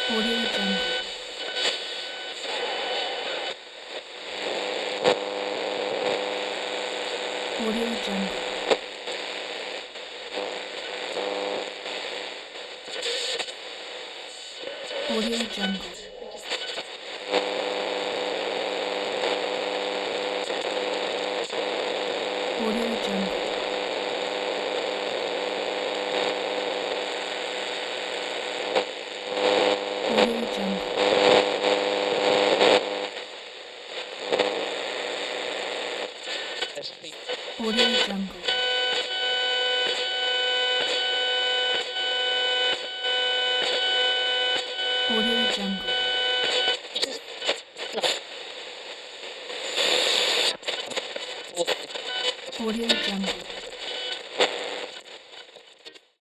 Audio Jungle. Audio Jungle. Audio Jungle. Audio Jungle. Audio Jungle. Audio Jungle. Audio Jungle. Audio Jungle.